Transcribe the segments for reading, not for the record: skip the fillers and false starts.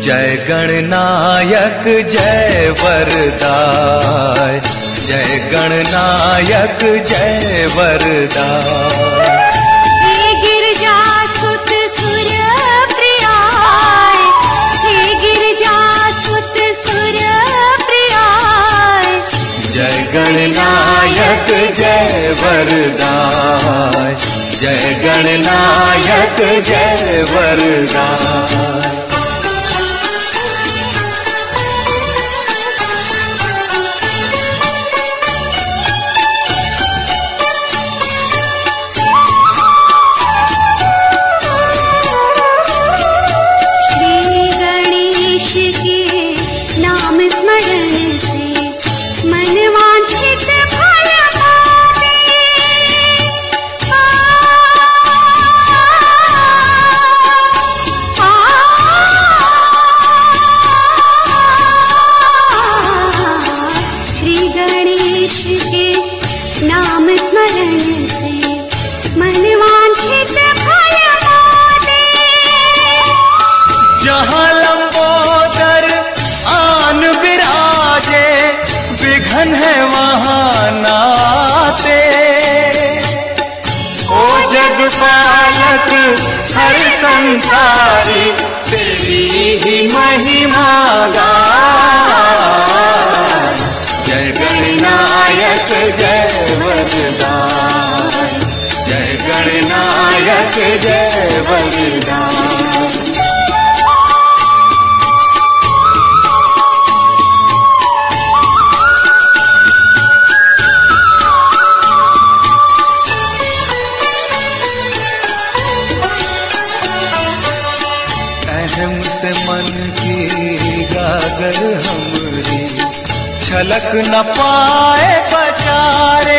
जय गणनायक जय वरदाय, जय गणनायक जय वरदाय। हे गिरजा सुत सुर प्रियाय, हे गिरजा सुत सुर प्रियाय। जय गणनायक जय वरदाय, जय गणनायक जय वरदाय। जहाँ लंबोदर आन विराजे, विघन है वहाँ नाते। ओ जग पालक हर संसारी, तेरी ही महिमा गाए। जय गणनायक जय वरदाय, जय गणनायक जय वरदाय। अहम से मन की गागर हमरी, छलक न पाए बचारे।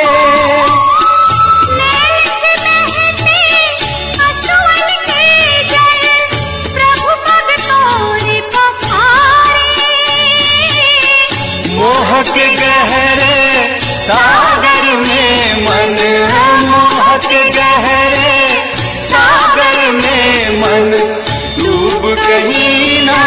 नैन से बहते असुवन के जल, प्रभु पग तोरे पखारे। मोह के गहरे सागर में मन, मोह के गहरे सागर में मन, डूब कहीं ना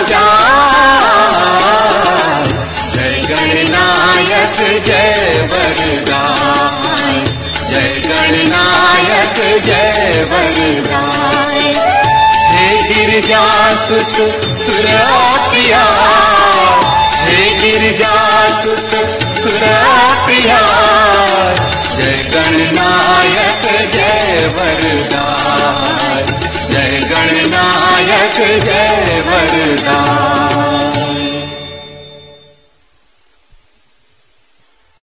जाए। जय गणनायक जय वरदाय, जय गणनायक जय वरदाय। हे गिरजा सुत सुर प्रिया, हे गिरजा सुत सुर प्रिया। जय गणनायक जय वरदाय, जय गणनायक जय वरदाय।